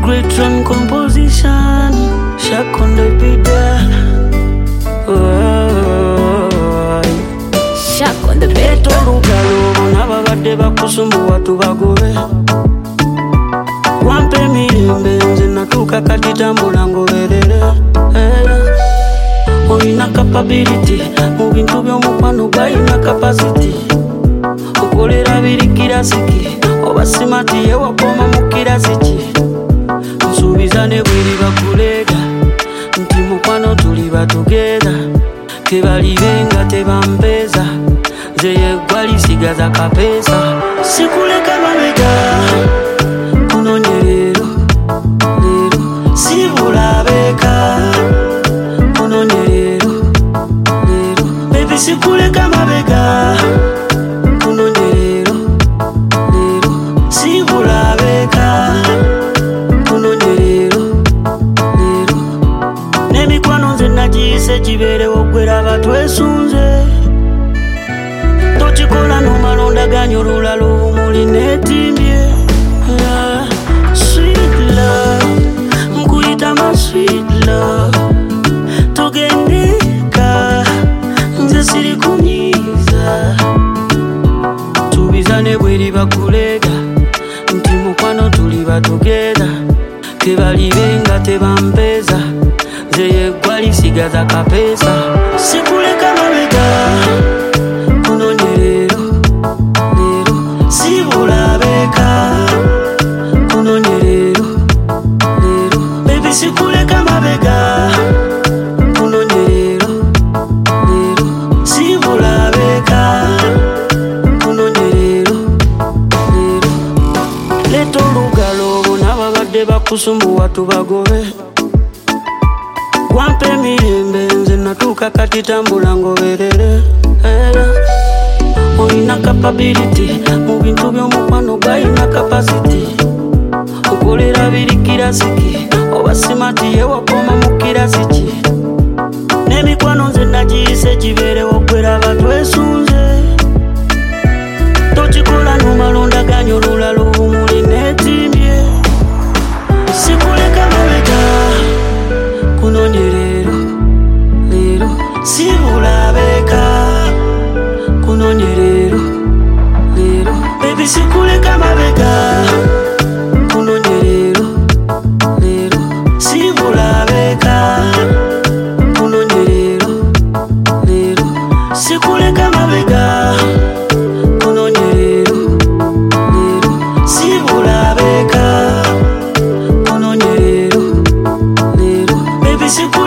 great run composition, Shaq on the beat there. Shaq on the beat. Leto lugalo nababadde bakusumbuwa tubagobe. Wampe mirembe nze natuuka kati tambula ngoberere. Olina capability mu bintu by'omukwano gwalina capacity. Okolera biri kirasiki oba simati yewakoma mu kirasiki. Nsuubiza ne bweri bakuleega nti mukwano tuli batogether. Tebalibenga tebampeeza nze yeggwali sigaza kapeesa. Sikuleka mabega kunonye leero sibulabeka kunonye leero baby sikuleka mabega kunonye leero sibulabeka kunonye leero n'emikwano nze nagiyise gibeerewo gweraba twesunze. Tochikola n'omalondaganya olulala obumuli n'etimbye. Sweet love nkuyita ma sweet love togendeka nze siri kunyiiza. Tubiza ne bweri bakuleega nti mukwano tuli batogether. Tebalibenga tebampeeza nze yeggwali sigaza kapeesa. Sikuleka mabega kunonye leero sibulabeka kunonye leero baby sikuleka mabega kunonye leero sibulabeka kunonye leero. Leeta olugalo bo nababadde bakusumbuwa tubagobe. Wampe emirembe nze natuuka kati tambula ngoberere. Olina capability mu bintu by'omukwano gwalina capacity. Okolera biri kirasiki oba simati yewakoma mu kirasiki. N'emikwano nze nagiyise gibeerewo gweraba twesunze. Tochikola n'omalondaganya olulala obumuli n'etimbye. Sikuleka mabega kunonye leero sibulabeka kunonye leero baby sikuleka mabega kunonye leero sibulabeka kunonye leero sikuleka mabega kunonye leero sibulabeka kunonye leero baby sikuleka